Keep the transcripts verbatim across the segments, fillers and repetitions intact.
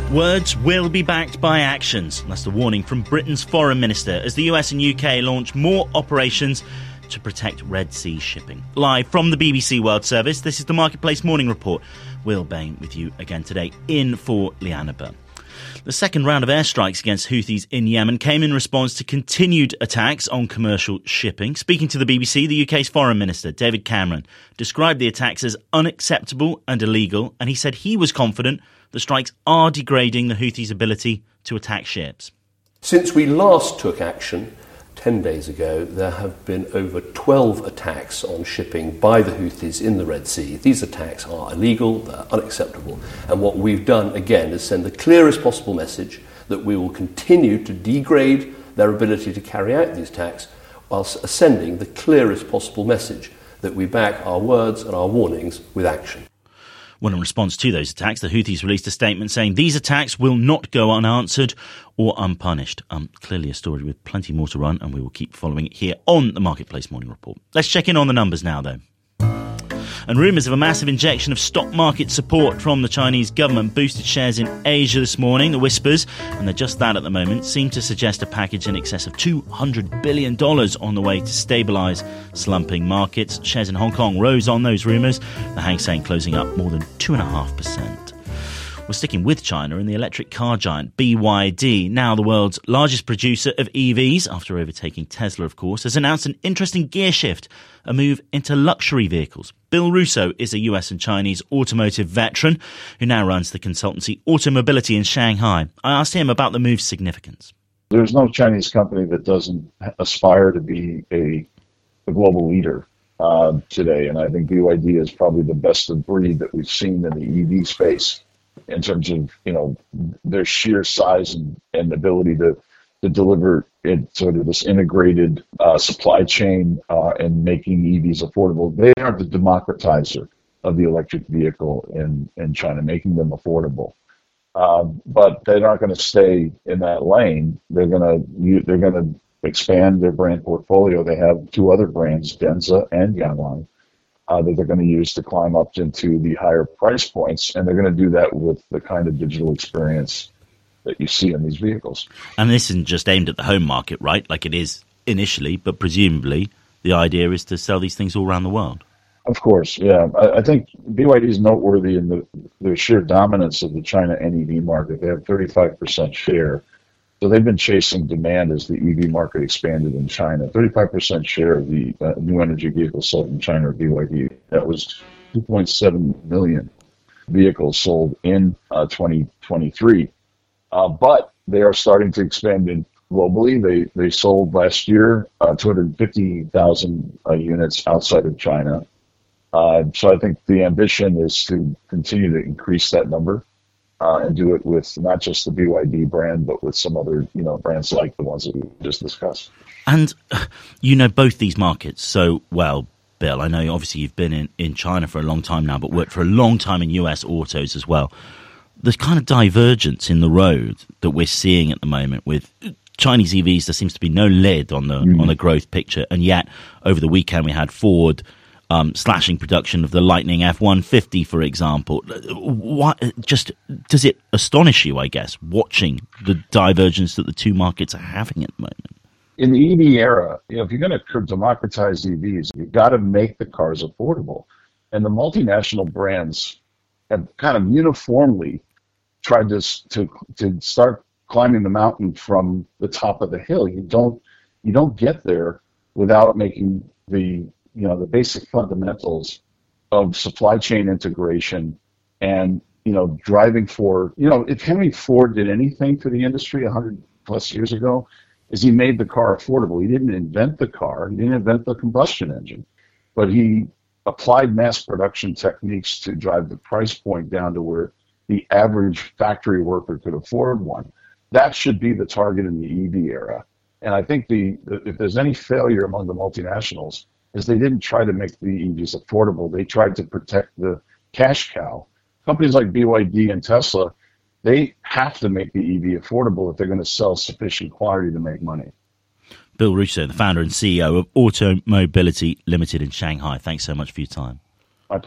Words will be backed by actions. That's the warning from Britain's foreign minister as the U S and U K launch more operations to protect Red Sea shipping. Live from the B B C World Service, this is the Marketplace Morning Report. Will Bain with you again today in for Leanna Byrne. The second round of airstrikes against Houthis in Yemen came in response to continued attacks on commercial shipping. Speaking to the B B C, the U K's Foreign Minister, David Cameron, described the attacks as unacceptable and illegal, and he said he was confident the strikes are degrading the Houthis' ability to attack ships. Since we last took action ten days ago, there have been over twelve attacks on shipping by the Houthis in the Red Sea. These attacks are illegal, they're unacceptable, and what we've done, again, is send the clearest possible message that we will continue to degrade their ability to carry out these attacks, whilst sending the clearest possible message that we back our words and our warnings with action. Well, in response to those attacks, the Houthis released a statement saying these attacks will not go unanswered or unpunished. Um, clearly a story with plenty more to run, and we will keep following it here on the Marketplace Morning Report. Let's check in on the numbers now, though. And rumours of a massive injection of stock market support from the Chinese government boosted shares in Asia this morning. The whispers, and they're just that at the moment, seem to suggest a package in excess of two hundred billion dollars on the way to stabilise slumping markets. Shares in Hong Kong rose on those rumours, the Hang Seng closing up more than two point five percent. We're sticking with China, and the electric car giant B Y D, now the world's largest producer of E Vs, after overtaking Tesla, of course, has announced an interesting gear shift, a move into luxury vehicles. Bill Russo is a U S and Chinese automotive veteran who now runs the consultancy Automobility in Shanghai. I asked him about the move's significance. There's no Chinese company that doesn't aspire to be a, a global leader uh, today, and I think B Y D is probably the best of breed that we've seen in the E V space, in terms of, you know, their sheer size and, and ability to, to deliver it sort of this integrated uh, supply chain uh, and making E Vs affordable. They are the democratizer of the electric vehicle in, in China, making them affordable. Um, but they're not going to stay in that lane. They're going to they're going to expand their brand portfolio. They have two other brands, Denza and Yanglong, Uh, that they're going to use to climb up into the higher price points, and they're going to do that with the kind of digital experience that you see in these vehicles. And this isn't just aimed at the home market, right, like it is initially, but presumably the idea is to sell these things all around the world. Of course, yeah. I, I think B Y D is noteworthy in the, the sheer dominance of the China N E V market. They have thirty-five percent share. So they've been chasing demand as the E V market expanded in China. thirty-five percent share of the uh, new energy vehicles sold in China are B Y D. That was two point seven million vehicles sold in uh, twenty twenty-three. Uh, but they are starting to expand in globally. They they sold last year uh, two hundred fifty thousand uh, units outside of China. Uh, so I think the ambition is to continue to increase that number. Uh, and do it with not just the B Y D brand, but with some other, you know, brands like the ones that we just discussed. And you know both these markets so well, Bill. I know obviously you've been in, in China for a long time now, but worked for a long time in U S autos as well. The kind of divergence in the road that we're seeing at the moment with Chinese E Vs, there seems to be no lid on the mm. on the growth picture. And yet, over the weekend, we had Ford Um, slashing production of the Lightning F one fifty, for example. What, just does it astonish you, I guess, watching the divergence that the two markets are having at the moment? In the E V era, you know, if you're going to democratize E Vs, you've got to make the cars affordable. And the multinational brands have kind of uniformly tried to to to start climbing the mountain from the top of the hill. You don't you don't get there without making the you know, the basic fundamentals of supply chain integration and, you know, driving for, you know, if Henry Ford did anything for the industry one hundred plus years ago, is he made the car affordable. He didn't invent the car. He didn't invent the combustion engine, but he applied mass production techniques to drive the price point down to where the average factory worker could afford one. That should be the target in the E V era. And I think the, if there's any failure among the multinationals, is they didn't try to make the E Vs affordable. They tried to protect the cash cow. Companies like B Y D and Tesla, they have to make the E V affordable if they're going to sell sufficient quantity to make money. Bill Russo, the founder and C E O of Automobility Limited in Shanghai. Thanks so much for your time. My pleasure.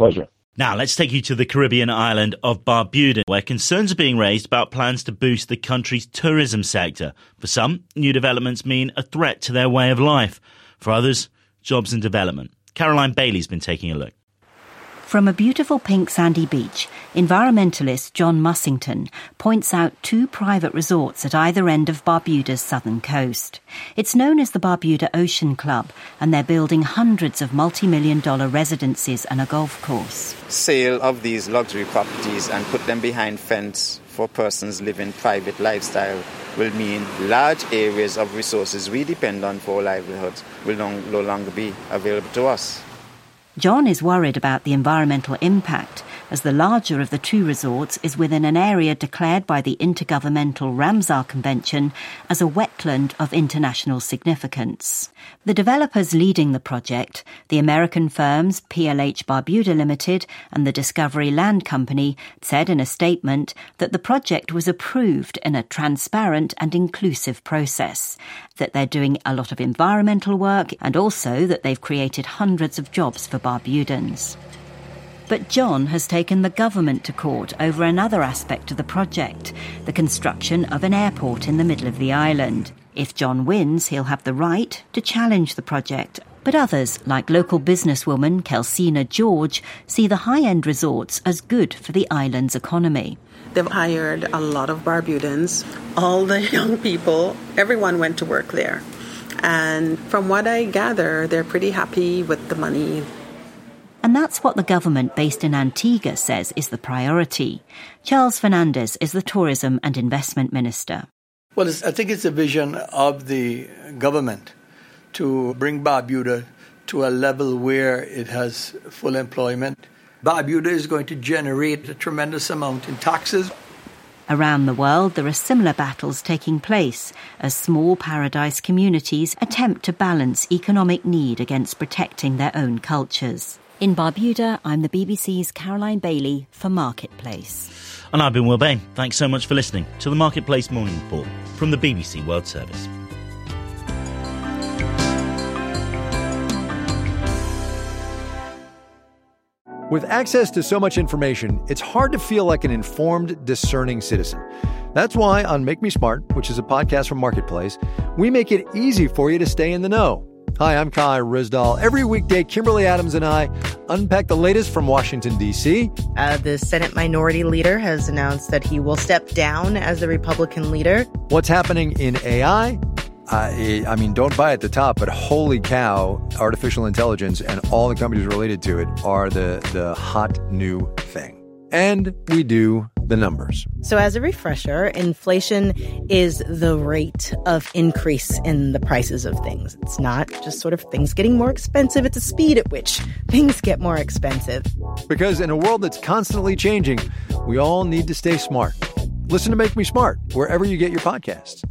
Now, let's take you to the Caribbean island of Barbuda, where concerns are being raised about plans to boost the country's tourism sector. For some, new developments mean a threat to their way of life. For others, jobs and development. Caroline Bailey's been taking a look. From a beautiful pink sandy beach, environmentalist John Mussington points out two private resorts at either end of Barbuda's southern coast. It's known as the Barbuda Ocean Club, and they're building hundreds of multi-million dollar residences and a golf course. Sale of these luxury properties and put them behind fence for persons living private lifestyle will mean large areas of resources we depend on for livelihoods will no longer be available to us. John is worried about the environmental impact, as the larger of the two resorts is within an area declared by the Intergovernmental Ramsar Convention as a wetland of international significance. The developers leading the project, the American firms P L H Barbuda Limited and the Discovery Land Company, said in a statement that the project was approved in a transparent and inclusive process, that they're doing a lot of environmental work, and also that they've created hundreds of jobs for Barbudans. But John has taken the government to court over another aspect of the project, the construction of an airport in the middle of the island. If John wins, he'll have the right to challenge the project. But others, like local businesswoman Kelsina George, see the high-end resorts as good for the island's economy. They've hired a lot of Barbudans. All the young people, everyone went to work there. And from what I gather, they're pretty happy with the money. And that's what the government based in Antigua says is the priority. Charles Fernandez is the Tourism and Investment Minister. Well, it's, I think it's a vision of the government to bring Barbuda to a level where it has full employment. Barbuda is going to generate a tremendous amount in taxes. Around the world, there are similar battles taking place as small paradise communities attempt to balance economic need against protecting their own cultures. In Barbuda, I'm the B B C's Caroline Bailey for Marketplace. And I've been Will Bain. Thanks so much for listening to the Marketplace Morning Report from the B B C World Service. With access to so much information, it's hard to feel like an informed, discerning citizen. That's why on Make Me Smart, which is a podcast from Marketplace, we make it easy for you to stay in the know. Hi, I'm Kai Rizdal. Every weekday, Kimberly Adams and I unpack the latest from Washington, D C. Uh, the Senate Minority Leader has announced that he will step down as the Republican leader. What's happening in A I? Uh, I mean, don't buy at the top, but holy cow, artificial intelligence and all the companies related to it are the, the hot new thing. And we do the numbers. So as a refresher, inflation is the rate of increase in the prices of things. It's not just sort of things getting more expensive. It's the speed at which things get more expensive. Because in a world that's constantly changing, we all need to stay smart. Listen to Make Me Smart wherever you get your podcasts.